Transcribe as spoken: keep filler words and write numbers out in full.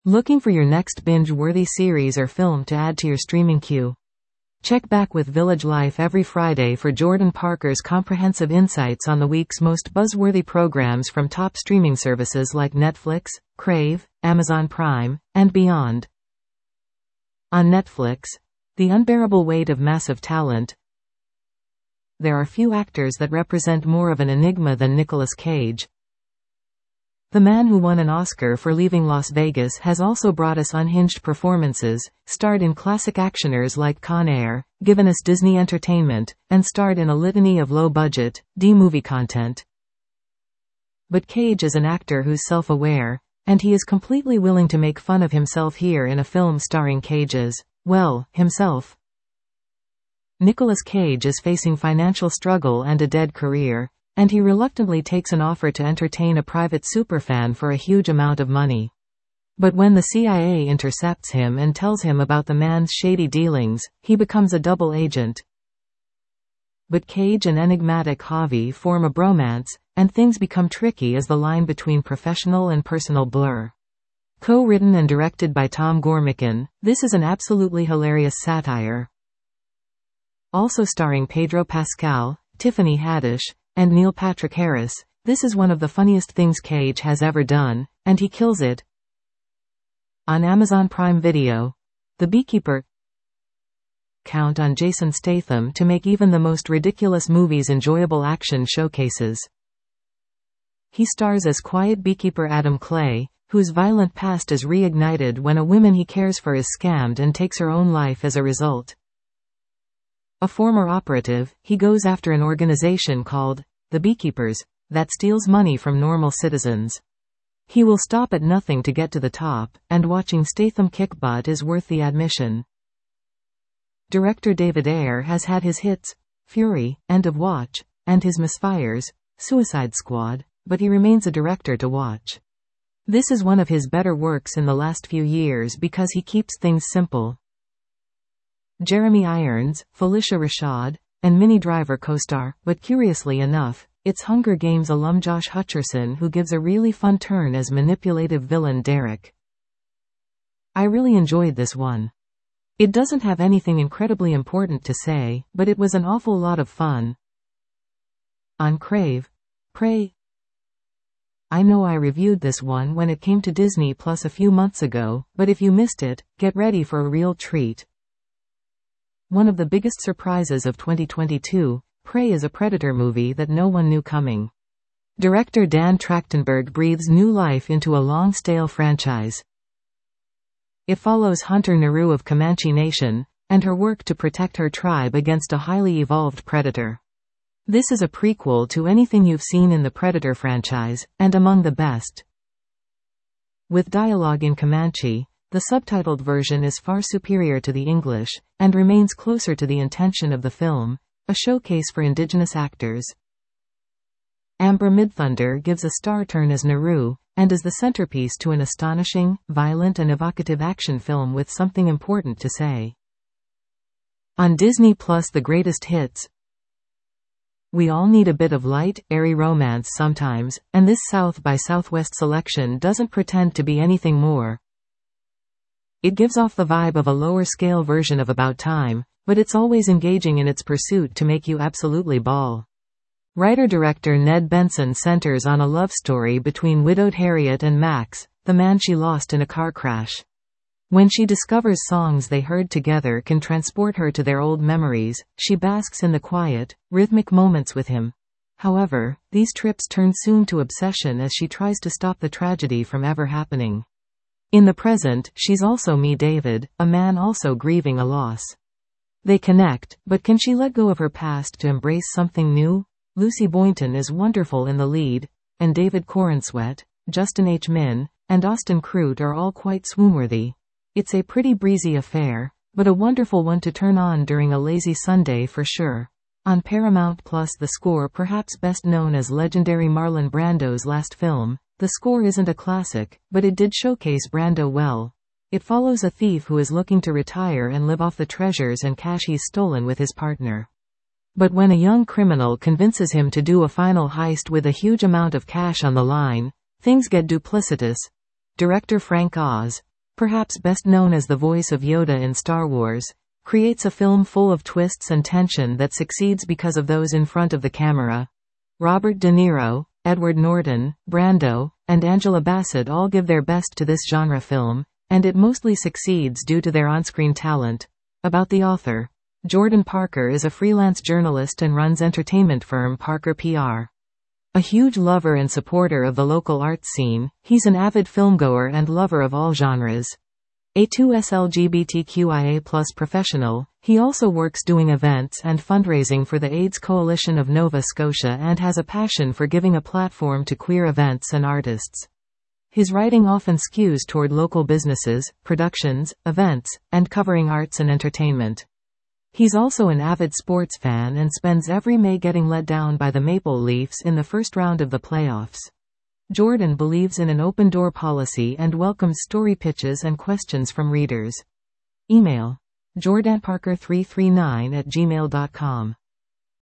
Looking for your next binge-worthy series or film to add to your streaming queue? Check back with Village Life every Friday for Jordan Parker's comprehensive insights on the week's most buzzworthy programs from top streaming services like Netflix, Crave, Amazon Prime, and beyond. On Netflix, The Unbearable Weight of Massive Talent. There are few actors that represent more of an enigma than Nicolas Cage. The man who won an Oscar for Leaving Las Vegas has also brought us unhinged performances, starred in classic actioners like Con Air, given us Disney entertainment, and starred in a litany of low-budget, D-movie content. But Cage is an actor who's self-aware, and he is completely willing to make fun of himself here in a film starring Cage's, well, himself. Nicolas Cage is facing financial struggle and a dead career, and he reluctantly takes an offer to entertain a private superfan for a huge amount of money. But when the C I A intercepts him and tells him about the man's shady dealings, he becomes a double agent. But Cage and enigmatic Javi form a bromance, and things become tricky as the line between professional and personal blur. Co-written and directed by Tom Gormican, this is an absolutely hilarious satire. Also starring Pedro Pascal, Tiffany Haddish, and Neil Patrick Harris, this is one of the funniest things Cage has ever done, and he kills it. On Amazon Prime Video, The Beekeeper. Count on Jason Statham to make even the most ridiculous movies enjoyable action showcases. He stars as quiet beekeeper Adam Clay, whose violent past is reignited when a woman he cares for is scammed and takes her own life as a result. A former operative, he goes after an organization called The Beekeepers that steals money from normal citizens. He will stop at nothing to get to the top, and watching Statham kick butt is worth the admission. Director David Ayer has had his hits, Fury, End of Watch, and his misfires, Suicide Squad, but he remains a director to watch. This is one of his better works in the last few years because he keeps things simple. Jeremy Irons, Felicia Rashad, and Minnie Driver co-star, but curiously enough, it's Hunger Games alum Josh Hutcherson who gives a really fun turn as manipulative villain Derek. I really enjoyed this one. It doesn't have anything incredibly important to say, but it was an awful lot of fun. On Crave. Prey. I know I reviewed this one when it came to Disney Plus a few months ago, but if you missed it, get ready for a real treat. One of the biggest surprises of twenty twenty-two, Prey is a Predator movie that no one knew coming. Director Dan Trachtenberg breathes new life into a long-stale franchise. It follows Hunter Naru of Comanche Nation, and her work to protect her tribe against a highly evolved predator. This is a prequel to anything you've seen in the Predator franchise, and among the best. With dialogue in Comanche, the subtitled version is far superior to the English, and remains closer to the intention of the film, a showcase for indigenous actors. Amber Midthunder gives a star turn as Naru, and is the centerpiece to an astonishing, violent and evocative action film with something important to say. On Disney Plus, The Greatest Hits. We all need a bit of light, airy romance sometimes, and this South by Southwest selection doesn't pretend to be anything more. It gives off the vibe of a lower-scale version of About Time, but it's always engaging in its pursuit to make you absolutely bawl. Writer-director Ned Benson centers on a love story between widowed Harriet and Max, the man she lost in a car crash. When she discovers songs they heard together can transport her to their old memories, she basks in the quiet, rhythmic moments with him. However, these trips turn soon to obsession as she tries to stop the tragedy from ever happening. In the present, she's also me David, a man also grieving a loss. They connect, but can she let go of her past to embrace something new? Lucy Boynton is wonderful in the lead, and David Corenswet, Justin H. Min, and Austin Crute are all quite swoon-worthy. It's a pretty breezy affair, but a wonderful one to turn on during a lazy Sunday for sure. On Paramount Plus, The Score, perhaps best known as legendary Marlon Brando's last film, The Score isn't a classic, but it did showcase Brando well. It follows a thief who is looking to retire and live off the treasures and cash he's stolen with his partner. But when a young criminal convinces him to do a final heist with a huge amount of cash on the line, things get duplicitous. Director Frank Oz, perhaps best known as the voice of Yoda in Star Wars, creates a film full of twists and tension that succeeds because of those in front of the camera. Robert De Niro, Edward Norton, Brando, and Angela Bassett all give their best to this genre film, and it mostly succeeds due to their on-screen talent. About the author. Jordan Parker is a freelance journalist and runs entertainment firm Parker P R. A huge lover and supporter of the local arts scene, he's an avid filmgoer and lover of all genres. A two S L G B T Q I A plus professional, he also works doing events and fundraising for the AIDS Coalition of Nova Scotia and has a passion for giving a platform to queer events and artists. His writing often skews toward local businesses, productions, events, and covering arts and entertainment. He's also an avid sports fan and spends every May getting let down by the Maple Leafs in the first round of the playoffs. Jordan believes in an open-door policy and welcomes story pitches and questions from readers. Email jordanparker three three nine at gmail dot com.